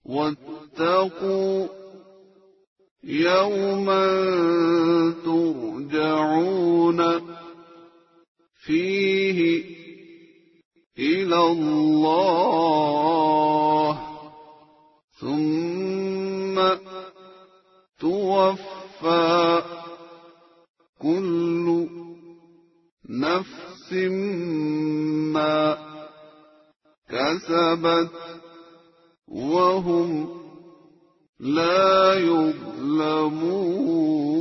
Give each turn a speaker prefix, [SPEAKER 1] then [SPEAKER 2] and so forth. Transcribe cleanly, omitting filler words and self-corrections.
[SPEAKER 1] واتقوا يوما ترجعون فيه إلى الله ثم توفى كل نفس ما كسبت وهم لا يظلمون.